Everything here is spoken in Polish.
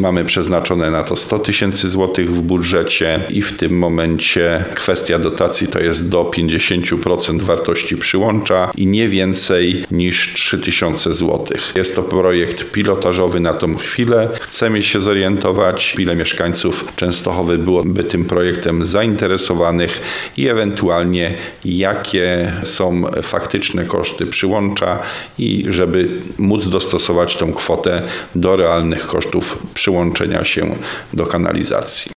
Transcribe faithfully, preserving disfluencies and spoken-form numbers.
Mamy przeznaczone na to sto tysięcy złotych w budżecie i w tym momencie kwestia dotacji to jest do pięćdziesiąt procent wartości przyłącza i nie więcej niż trzy tysiące złotych. Jest to projekt pilotażowy na tą chwilę. Chcemy się zorientować, ile mieszkańców Częstochowy byłoby tym projektem zainteresowanych i ewentualnie jakie są faktyczne koszty przyłącza i żeby móc dostosować tą kwotę do realnych kosztów przyłączenia się do kanalizacji.